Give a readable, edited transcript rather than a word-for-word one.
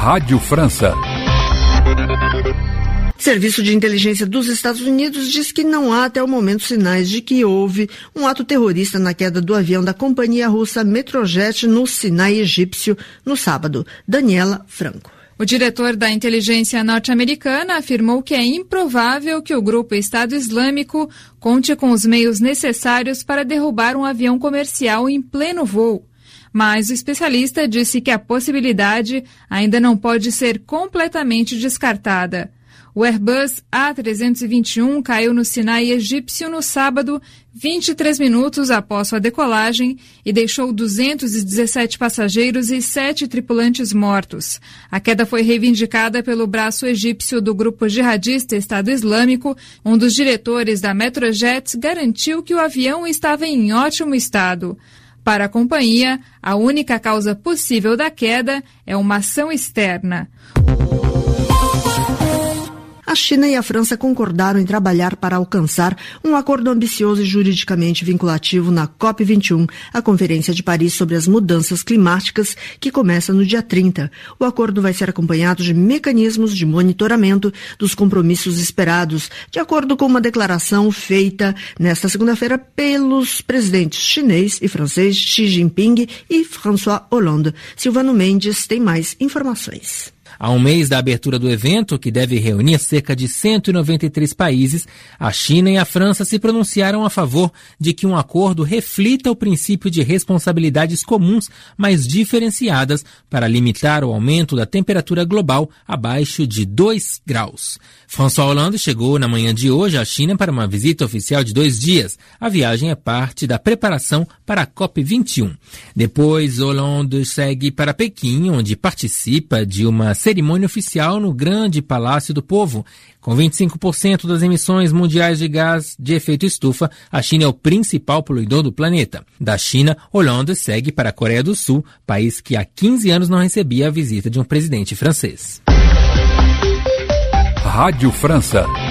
Rádio França. Serviço de inteligência dos Estados Unidos diz que não há até o momento sinais de que houve um ato terrorista na queda do avião da companhia russa Metrojet no Sinai egípcio no sábado. Daniela Franco. O diretor da inteligência norte-americana afirmou que é improvável que o grupo Estado Islâmico conte com os meios necessários para derrubar um avião comercial em pleno voo. Mas o especialista disse que a possibilidade ainda não pode ser completamente descartada. O Airbus A321 caiu no Sinai egípcio no sábado, 23 minutos após sua decolagem, e deixou 217 passageiros e 7 tripulantes mortos. A queda foi reivindicada pelo braço egípcio do grupo jihadista Estado Islâmico. Um dos diretores da Metrojet garantiu que o avião estava em ótimo estado. Para a companhia, a única causa possível da queda é uma ação externa. A China e a França concordaram em trabalhar para alcançar um acordo ambicioso e juridicamente vinculativo na COP21, a Conferência de Paris sobre as Mudanças Climáticas, que começa no dia 30. O acordo vai ser acompanhado de mecanismos de monitoramento dos compromissos esperados, de acordo com uma declaração feita nesta segunda-feira pelos presidentes chinês e francês Xi Jinping e François Hollande. Silvano Mendes tem mais informações. Há um mês da abertura do evento, que deve reunir cerca de 193 países, a China e a França se pronunciaram a favor de que um acordo reflita o princípio de responsabilidades comuns, mas diferenciadas, para limitar o aumento da temperatura global abaixo de 2 graus. François Hollande chegou na manhã de hoje à China para uma visita oficial de 2 dias. A viagem é parte da preparação para a COP21. Depois, Hollande segue para Pequim, onde participa de uma cerimônia oficial no Grande Palácio do Povo. Com 25% das emissões mundiais de gás de efeito estufa, a China é o principal poluidor do planeta. Da China, Hollande segue para a Coreia do Sul, país que há 15 anos não recebia a visita de um presidente francês. Rádio França.